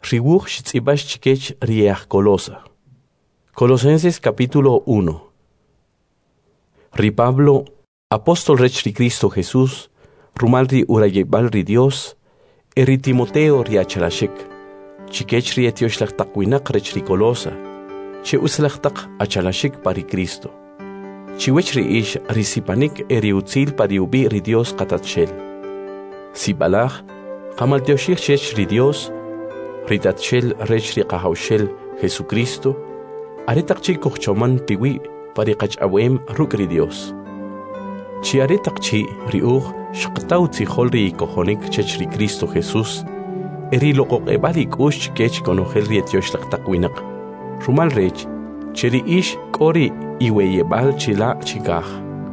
Ribuj Shitzibash Chikech Riach Colosa. Colosenses capítulo 1. Ri Pablo, apóstol rech ri Cristo Jesús, rumal ri urayebal ri Dios, eri Timoteo ri achalashik, chikech ri etioshlechtaqwinak rech ri Colosa, che uslechtak achalashik pari Cristo. Chiwech ri ish ri sipanik eri utzil pari ubi ri Dios katatshel. Sibalach, kamal teoshich chech ri Dios, ritatshel rech ri qahawshel Jesucristo, aretakchi kuchchoman piwi pari qachawem ruk ri Dios. Chi aretakchi riuj shqtaw tzihol ri kojonik chech ri Cristo Jesús, eri loqoqebalik ush kech konojel ri etioshlechtaqwinak. Rumal rech, cheri ish kori iweyebal chila chikaj.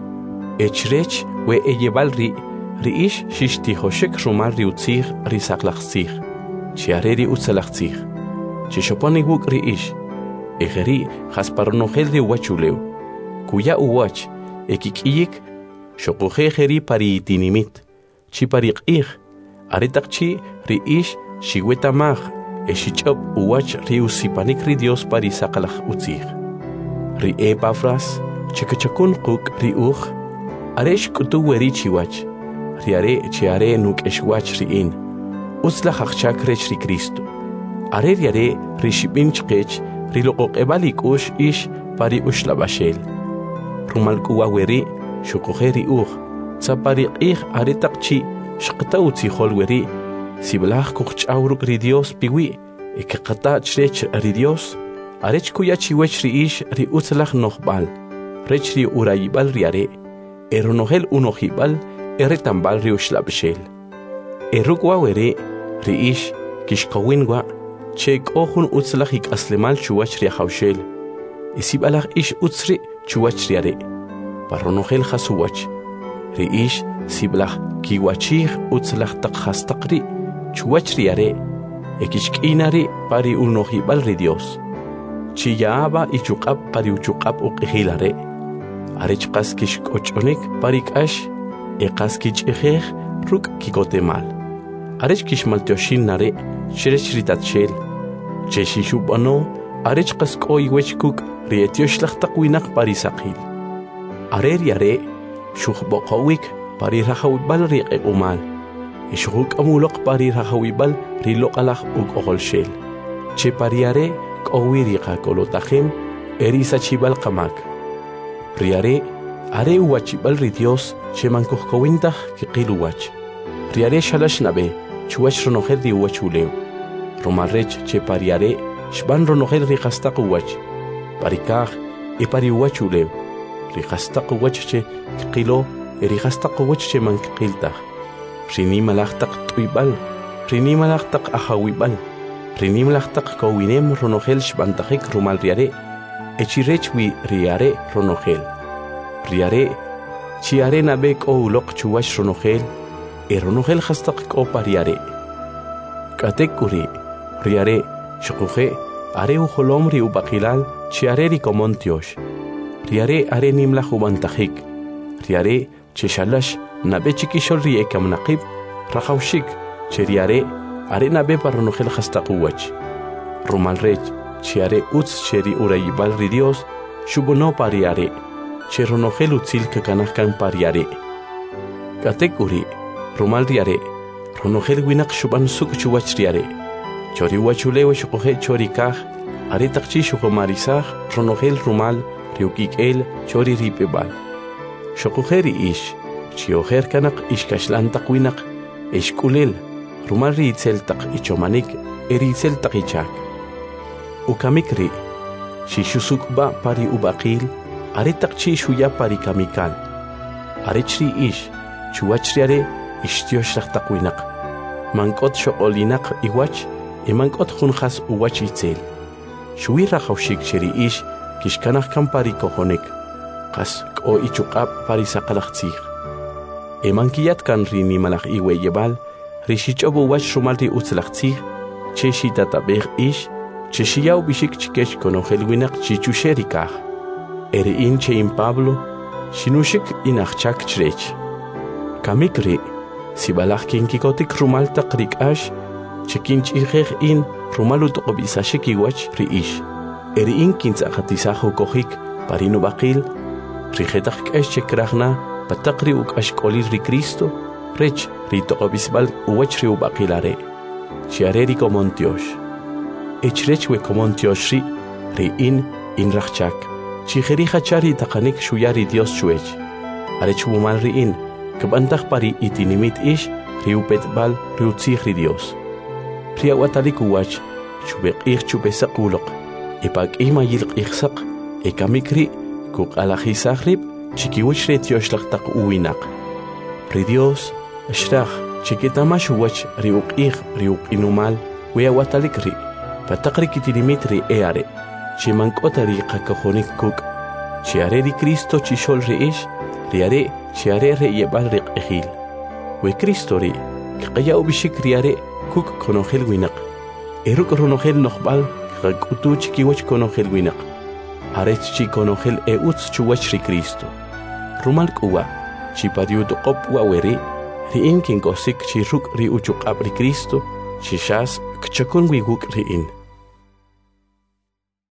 Echrech we eyebal ri ish shishtihoshek rumal ri utzig ri saklachzig. Chiareri utzalachzig. Chishoponi wuk ri ish. Ejeri jasparonogel ri wachuleu. Kuya uwach, ekikiyik, shokoje jeri pari itinimit. Chi parik ig. Aretakchi ri ish shiwetamaj. Eshichop uwach ri usipanik ri Dios pari sakalach utzig. Ri Epafras, chikachakun kuk ri uj. Aresh kutu weri chiwach. Riare chiare nuk eshwach ri in. Utzlach achchak rech ri Cristo. Are riare ri shibin chkech ri loqoqebalik ush ish pari ushlabashel. Rumal kuwa weri shukoje ri uj. Tzapari ig aretakchi shqta utzihol weri. Siblach kuchawruk ri Dios piwi. Ekaqata chrech ri Dios. Arech kuya chiwech ri ish ri utzlach nohbal. Rech ri urayibal riare. Eronohel unohibal eretambal ri ushlabashel. Erukwa weri ri ish kishkawinwa chek ohun utzlachik aslemal chuwach ri hawshel. Isibalach ish utzri chuwach riare. Paronohel hasuwach. Ri ish siblach kiwachig utzlach takhastaqri chuwach riare. Ekishkinari pari unohibal ri Dios. Chiyaaba ichuqab pari uchuqab uqihilare. Arechqas kishkochonik pari kash eqas kichejej ruk kikotemal. Arech kishmal teoshin nare, shrech ritatshel. Cheshishubano, arech kaskoi wechkuk, rietioshlechtaqwinak parisakil. Are riare, shukhbokawik, parirahawibal riqeumal. Ishuk amulok parirahawibal rilokalach ukoholshel. Che pariare, kowiriqa kolotajem, erisachibal kamak. Riare, are uwachibal ri Dios, che mankuhkowintah kiqiluwach. Riare shalash nabe, chuwach ronohel di uwachuleu. Romarrech che pariare, shban ronohel rihastaq uwach. Parikaj, pari uwachuleu. Rihastaq uwach che kiqilo, rihastaq uwach che mankiltah. Rini malachtaq tuibal, rini malachtaq ahawibal. Rini malachtaq kowinem ronohel shbantajik rumal riare. Echirech wi riare ronohel. Riare, chiare nabek o ulok chuwach ronohel. Eronohel hastaq ko pariare. Katekuri, riare, shukuje, are uholomri ubakilal, chiare rikomontiosh. Riare are nimla hubantajik. Riare, cheshalash, nabe chikishol riekam naqib, rahawshik, cheriare, are nabe paronohel hastaq uwach. Rumalrech, chiare utz cheri urayibal ri Dios, shubono pariare. Cheronohel utzil kakanahkan pariare. Katekuri, Rumal riare, ronohel winak shuban suk chuwach riare. Chori wachulewe shukohe chori kaj, aretakchi shukomarisaj, ronohel rumal, riukikel, chori ripebal. Shukoheri ish, chioher kanak ishkashlantak winak, eshkulel, rumal riitzeltak ichomanik, eritzeltak ichak. Ukamikri, shishusukba pari ubakil, aretakchi shuya pari kamikal. Arechri ish, chuwach riare, Ishtioshlechtaqwinak. Mankot shoqolinak iwach, mankot junjas uwach itzel. Shuira hawshik cheri ish, kishkanach kampari kohonek. Kas ko ichuqab pari sakalachtzig. Mankiyat kan rini malach iweyebal, rishichobu uwach shumalri utzlachtzig, cheshi tatabeg ish, cheshiyaw bishik chikesh konohelwinak chichusherikaj. In chein Pablo, shinushik inachchak chrech. Kamikri, Sibalach kinkikotik rumal taqrik ash, chikinch'ijej in rumalu toqobisashik iwach ri'ish. Eri'in kintz'aqatisajo kojik parino baqil, rijetaj k'ex chekrajna pataq ri uk'ax k'olil ri Cristo, rech ri toqobisbal uwach ri ubaqilare. Chiare ri komontiox. Echrech we komontiox ri'in in rajchak. Chijeri hachari taqanik shuyari Dios chuech. Arech wumal ri'in, kbantaj pari itinimit ish ri upetbal ri utzij ri Dios. Ri awatalik uwach, chubeq'ij chubesaq uloq, ipak'ij mayilq ijsaq, ekamikri kuk alajisaj rib, chikiwich re tioxlaq taq uwinaq. Ri Dios, ashraj, chikitamash uwach ri uq'ij ri uq'inumal, we awatalik ri, pataq ri kitinimit ri eare, chimank'ota ri qakojonik kuk, chiare ri Cristo chixol ri ish, riare chiare re yebal ri q'ejil. We Cristo ri, kqaya ubishik riare kuk konojel winaq. Eruk ronojel noqbal kqakutu chikiwach konojel winaq. Arech chi konojel utz chuwach ri Cristo. Rumal k'uwa, chipadiut qop waweri, ri'in kinkosik chi ruk ri uchuq'ab ri Cristo, chixas kchakun wiguk ri'in.